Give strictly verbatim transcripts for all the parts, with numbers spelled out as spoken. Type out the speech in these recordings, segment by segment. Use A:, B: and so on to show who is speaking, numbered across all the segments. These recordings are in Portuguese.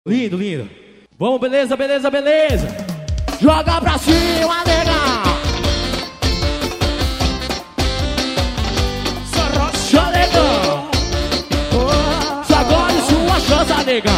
A: Lindo, lindo. Vamos, beleza, beleza, beleza. Joga pra cima, nega. Sorrocha, negão. Sagole sua chance, nega.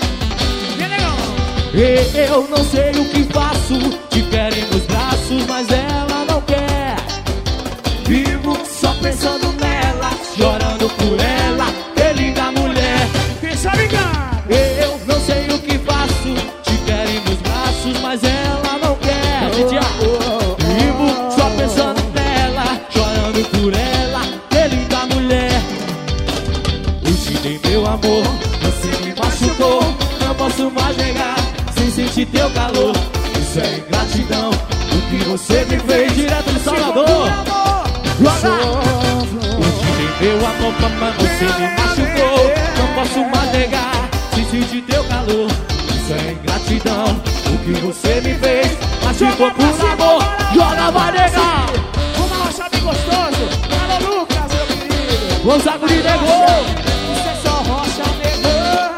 A: Eu não sei o que faço. Te quero nos braços, mas ela não quer. Vivo só pensando nela, chorando por ela. Que linda mulher.
B: Deixa ligar.
A: Eu não sei o que faço. Te quero nos braços, mas ela não quer. Vivo só pensando nela, chorando por ela. Que linda mulher. Eu te dei meu amor, você me machucou. Não posso mais negar sem sentir teu calor. Isso é ingratidão, o que você me fez. Direto de Salvador. Joga! Eu te dei meu amor, mas você me machucou. Não posso mais negar sem sentir teu calor. Isso é ingratidão, o que você me fez. Machucou por amor. Joga, vai negar.
B: Vamos arrochar bem gostoso. Alô, Lucas, meu querido.
A: Gonzago de negou.
B: Isso é só rocha, negão.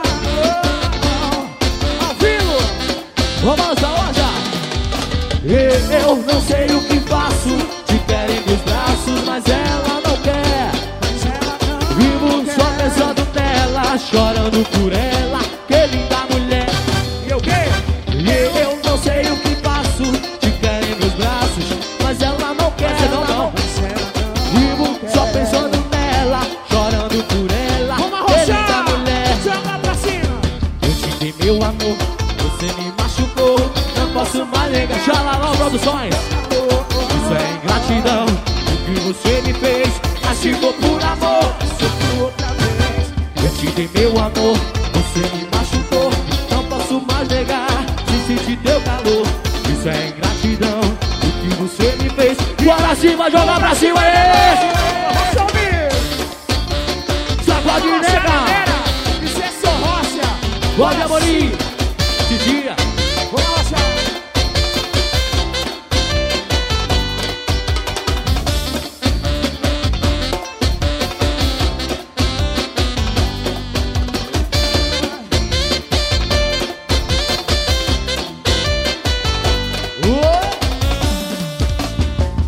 B: Ao vivo.
A: Vamos lá, loja. Eu não sei o que faço. Te quero em meus braços, mas ela não quer.
B: Mas ela não
A: Vivo
B: quer.
A: só pensando nela, chorando por ela. Que linda mulher.
B: E eu quê?
A: Eu não sei o que faço. Te quero em meus braços, mas ela não quer. Não, não.
B: Mas ela não
A: Vivo
B: quer.
A: só pensando nela, chorando por ela.
B: Vamos
A: Que linda
B: arrochar.
A: mulher.
B: Joga pra cima.
A: Eu te dei meu amor, você me machucou. Não posso mais negar. Xalalão Produções. Isso é ingratidão, o que você me fez. Machucou por amor.
B: Sofro outra vez.
A: Eu te dei meu amor, você me machucou. Não posso mais negar, sem sentir teu calor. Isso é ingratidão, o que você me fez. Bora cima, joga pra cima, aí!
B: Arrocha o bicho.
A: Sacode
B: Rocha,
A: nega,
B: galera. Isso é só rocha.
A: pode Amorim.